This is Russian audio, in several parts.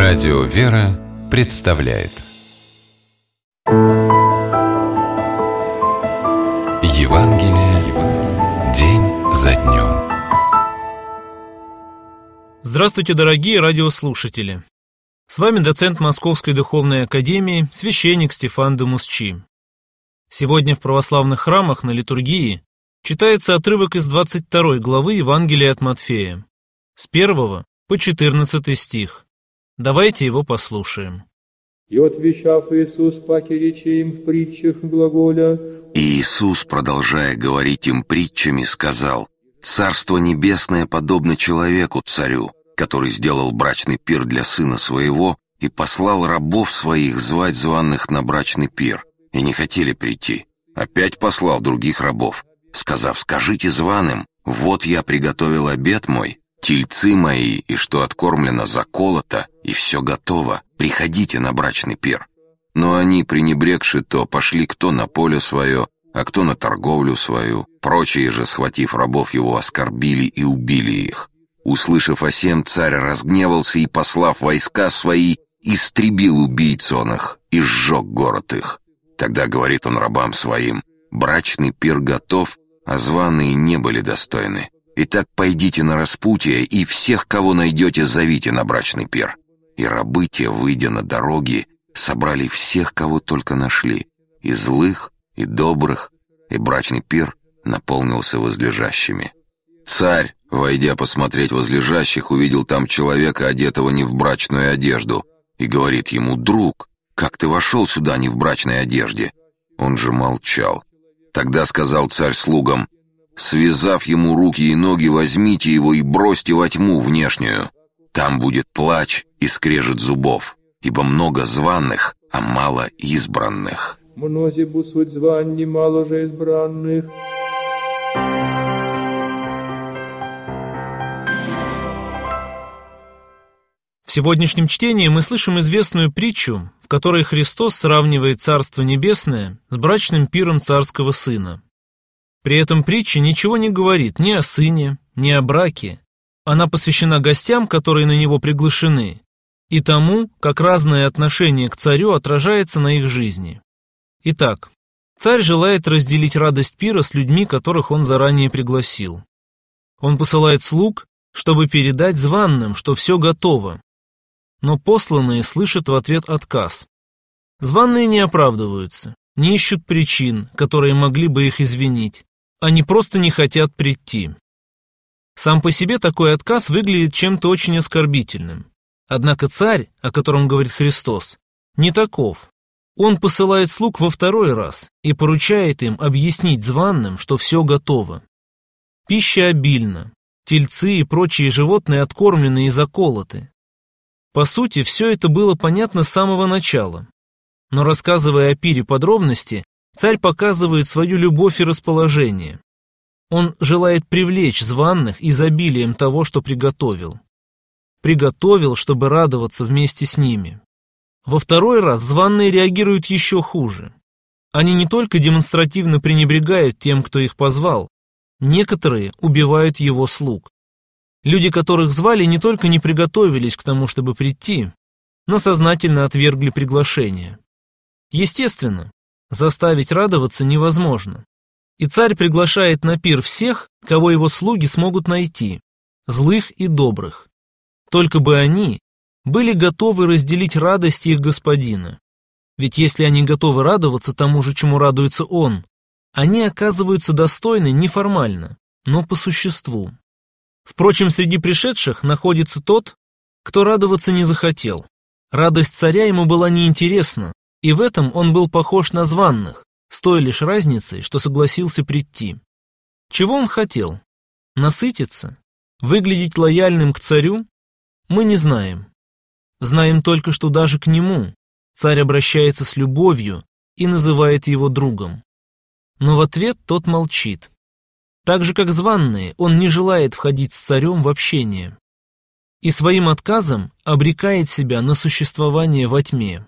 Радио «Вера» представляет Евангелие день за днем. Здравствуйте, дорогие радиослушатели! С вами доцент Московской духовной академии, священник Стефан де Мусчи. Сегодня в православных храмах на литургии читается отрывок из 22 главы Евангелия от Матфея, с 1 по 14 стих. Давайте его послушаем. «И отвечав Иисус, паки речи им в притчах глаголя». И Иисус, продолжая говорить им притчами, сказал: «Царство небесное подобно человеку-царю, который сделал брачный пир для сына своего и послал рабов своих звать званых на брачный пир, и не хотели прийти. Опять послал других рабов, сказав: скажите званым, вот я приготовил обед мой, тельцы мои, и что откормлено заколото, и все готово, приходите на брачный пир. Но они, пренебрегши то, пошли кто на поле свое, а кто на торговлю свою. Прочие же, схватив рабов его, оскорбили и убили их. Услышав о сем, царь разгневался и, послав войска свои, истребил убийц он их и сжег город их. Тогда говорит он рабам своим: брачный пир готов, а званые не были достойны. Итак, пойдите на распутье, и всех, кого найдете, зовите на брачный пир. И рабы те, выйдя на дороги, собрали всех, кого только нашли, и злых, и добрых, и брачный пир наполнился возлежащими. Царь, войдя посмотреть возлежащих, увидел там человека, одетого не в брачную одежду, и говорит ему: друг, как ты вошел сюда не в брачной одежде? Он же молчал. Тогда сказал царь слугам: связав ему руки и ноги, возьмите его и бросьте во тьму внешнюю. Там будет плач и скрежет зубов, ибо много званых, а мало избранных. Мнози бусуть званни, мало же избранных. В сегодняшнем чтении мы слышим известную притчу, в которой Христос сравнивает Царство Небесное с брачным пиром царского сына. При этом притча ничего не говорит ни о сыне, ни о браке. Она посвящена гостям, которые на него приглашены, и тому, как разное отношение к царю отражается на их жизни. Итак, царь желает разделить радость пира с людьми, которых он заранее пригласил. Он посылает слуг, чтобы передать званным, что все готово. Но посланные слышат в ответ отказ. Званые не оправдываются, не ищут причин, которые могли бы их извинить. Они просто не хотят прийти. Сам по себе такой отказ выглядит чем-то очень оскорбительным. Однако царь, о котором говорит Христос, не таков. Он посылает слуг во второй раз и поручает им объяснить званым, что все готово. Пища обильна, тельцы и прочие животные откормлены и заколоты. По сути, все это было понятно с самого начала. Но рассказывая о пире подробности, царь показывает свою любовь и расположение. Он желает привлечь званых изобилием того, что приготовил. Приготовил, чтобы радоваться вместе с ними. Во второй раз званые реагируют еще хуже. Они не только демонстративно пренебрегают тем, кто их позвал, некоторые убивают его слуг. Люди, которых звали, не только не приготовились к тому, чтобы прийти, но сознательно отвергли приглашение. Естественно, заставить радоваться невозможно. И царь приглашает на пир всех, кого его слуги смогут найти, злых и добрых. Только бы они были готовы разделить радость их господина. Ведь если они готовы радоваться тому же, чему радуется он, они оказываются достойны не формально, но по существу. Впрочем, среди пришедших находится тот, кто радоваться не захотел. Радость царя ему была неинтересна, и в этом он был похож на званных, с той лишь разницей, что согласился прийти. Чего он хотел? Насытиться? Выглядеть лояльным к царю? Мы не знаем. Знаем только, что даже к нему царь обращается с любовью и называет его другом. Но в ответ тот молчит. Так же, как званые, он не желает входить с царем в общение. И своим отказом обрекает себя на существование во тьме.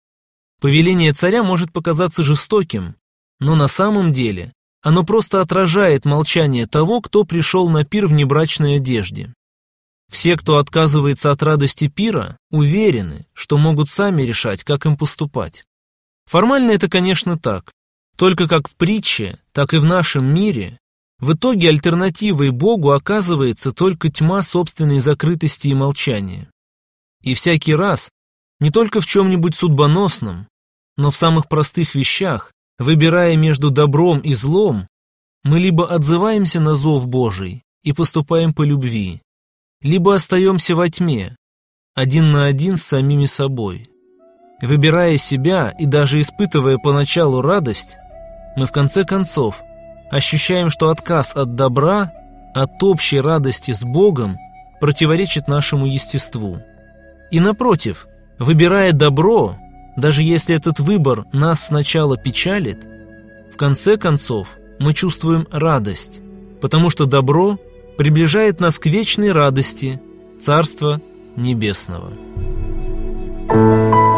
Повеление царя может показаться жестоким, но на самом деле оно просто отражает молчание того, кто пришел на пир в небрачной одежде. Все, кто отказывается от радости пира, уверены, что могут сами решать, как им поступать. Формально это, конечно, так. Только как в притче, так и в нашем мире в итоге альтернативой Богу оказывается только тьма собственной закрытости и молчания. И всякий раз, не только в чем-нибудь судьбоносном, но в самых простых вещах, выбирая между добром и злом, мы либо отзываемся на зов Божий и поступаем по любви, либо остаемся во тьме, один на один с самими собой. Выбирая себя и даже испытывая поначалу радость, мы в конце концов ощущаем, что отказ от добра, от общей радости с Богом противоречит нашему естеству. И напротив, выбирая добро, даже если этот выбор нас сначала печалит, в конце концов мы чувствуем радость, потому что добро приближает нас к вечной радости Царства Небесного.